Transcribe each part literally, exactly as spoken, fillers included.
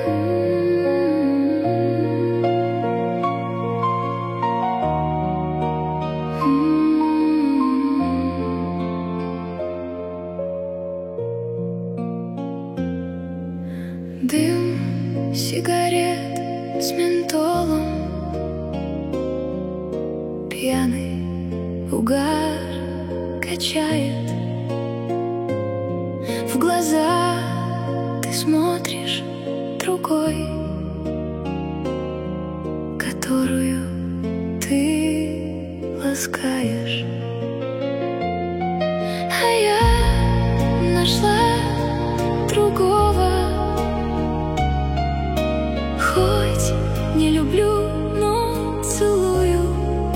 Дым сигарет с ментолом, пьяный угар качает. В глаза ты смотришь другой, которую ты ласкаешь. А я нашла другого. Хоть не люблю, но целую.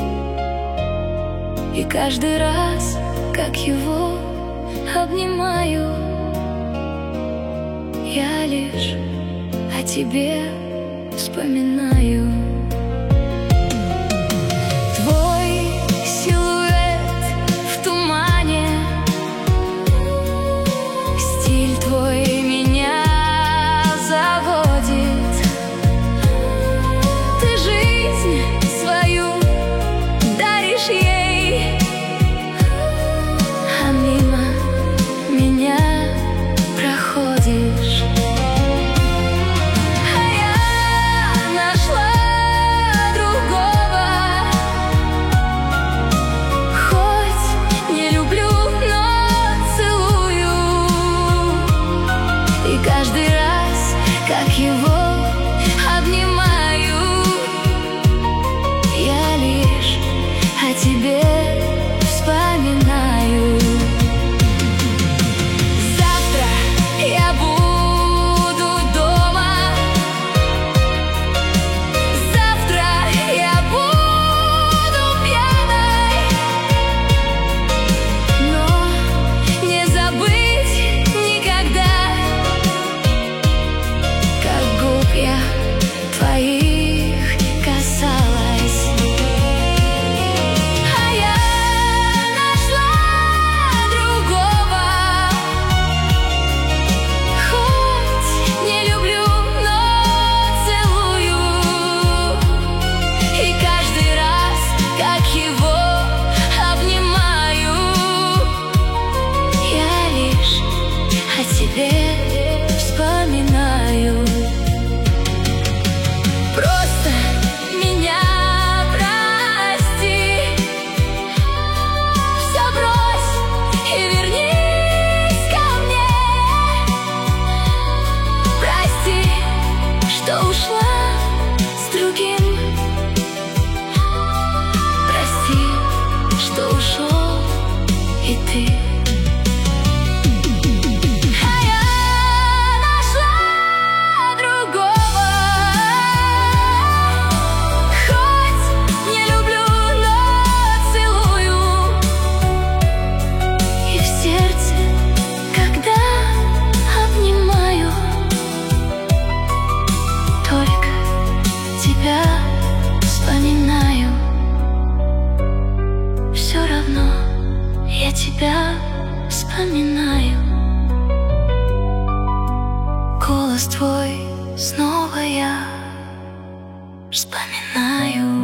И каждый раз, как его обнимаю, я лишь о тебе вспоминаю. Твой силуэт в тумане, стиль твой меня заводит. Ты жизнь свою даришь ей, а мимо меня проходишь. А я нашла другого. Хоть не люблю, но целую. И каждый раз, как его обнимаю, я лишь о тебе вспоминаю. Завтра я буду дома. Завтра я буду пьяной, но не забыть никогда, как губ я твоих касалась. А я нашла другого. Хоть не люблю, но целую. И каждый раз, как его обнимаю, я лишь о тебе вспоминаю. Просто меня прости, все брось и вернись ко мне. Прости, что ушла с другим. Прости, что ушел и ты. А я нашла другого. Хоть не люблю, но целую. И в сердце, когда обнимаю, только тебя вспоминаю. Все равно я тебя вспоминаю. Голос твой снова я вспоминаю.